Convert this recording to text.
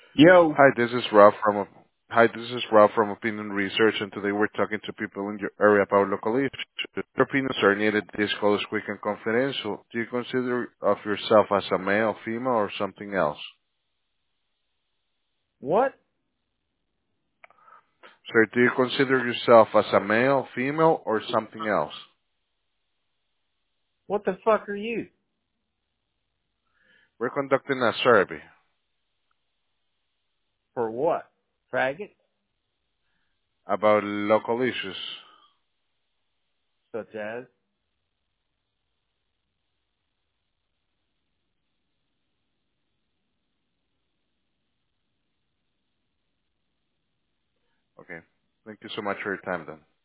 Yo, Hi, this is Rob from Opinion Research, and today we're talking to people in your area about local issues. Your opinions are needed. This call is quick and confidential. Do you consider of yourself as a male, female, or something else? what? Sir, do you consider yourself as a male, female, or something else? What the fuck are you? We're conducting a survey For what? Faggot? about local issues. Such as? Okay. Thank you so much for your time then.